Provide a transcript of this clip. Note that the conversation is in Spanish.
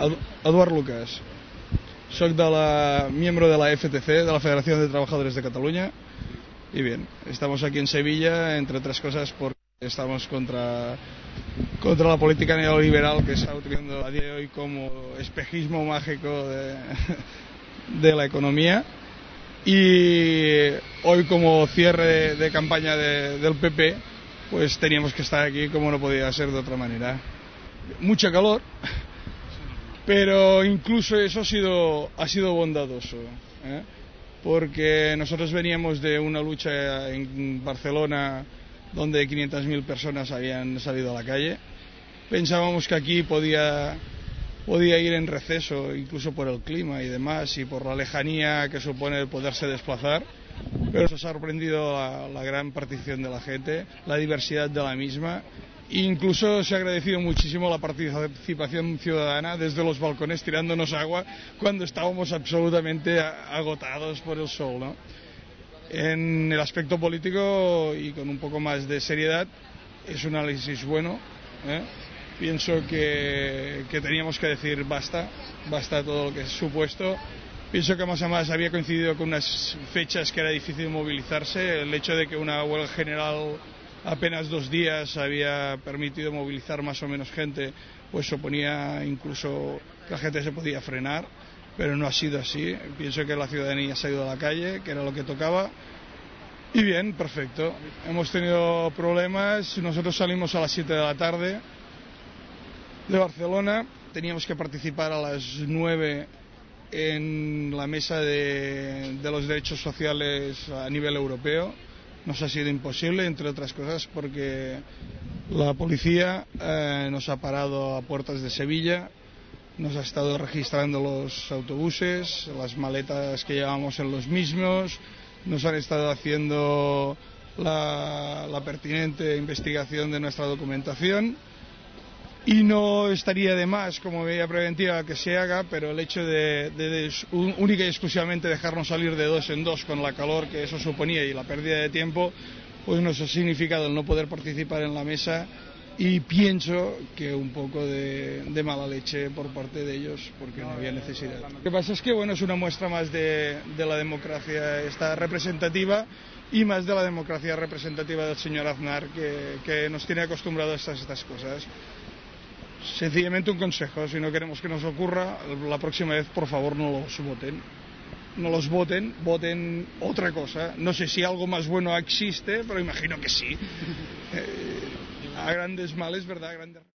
Eduard Lucas. Soy miembro de la FTC, de la Federación de Trabajadores de Cataluña. Y bien, estamos aquí en Sevilla, entre otras cosas, porque estamos contra la política neoliberal que se está utilizando a día de hoy como espejismo mágico de la economía. Y hoy, como cierre de campaña del PP, pues teníamos que estar aquí como no podía ser de otra manera. Mucha calor, pero incluso eso ha sido bondadoso, porque nosotros veníamos de una lucha en Barcelona donde 500.000 personas habían salido a la calle. Pensábamos que aquí podía ir en receso, incluso por el clima y demás, y por la lejanía que supone el poderse desplazar, pero nos ha sorprendido la gran participación de la gente, la diversidad de la misma. Incluso se ha agradecido muchísimo la participación ciudadana desde los balcones tirándonos agua cuando estábamos absolutamente agotados por el sol, ¿no? En el aspecto político y con un poco más de seriedad, es un análisis bueno, Pienso que teníamos que decir basta todo lo que es supuesto. Pienso que más a más había coincidido con unas fechas que era difícil movilizarse. El hecho de que una huelga general apenas 2 días había permitido movilizar más o menos gente, pues suponía incluso que la gente se podía frenar, pero no ha sido así. Pienso que la ciudadanía se ha ido a la calle, que era lo que tocaba. Y bien, perfecto. Hemos tenido problemas. Nosotros salimos a las 7 de la tarde de Barcelona. Teníamos que participar a las 9 en la mesa de los derechos sociales a nivel europeo. Nos ha sido imposible, entre otras cosas, porque la policía nos ha parado a puertas de Sevilla, nos ha estado registrando los autobuses, las maletas que llevamos en los mismos, nos han estado haciendo la pertinente investigación de nuestra documentación. Y no estaría de más, como medida preventiva, que se haga, pero el hecho de única y exclusivamente dejarnos salir de 2 en 2 con la calor que eso suponía y la pérdida de tiempo, pues nos ha significado el no poder participar en la mesa, y pienso que un poco de mala leche por parte de ellos, porque no había necesidad. Lo que pasa es que es una muestra más de la democracia esta representativa, y más de la democracia representativa del señor Aznar, que nos tiene acostumbrados a estas cosas. Sencillamente un consejo: si no queremos que nos ocurra, la próxima vez por favor no los voten, voten otra cosa. No sé si algo más bueno existe, pero imagino que sí. A grandes males, ¿verdad?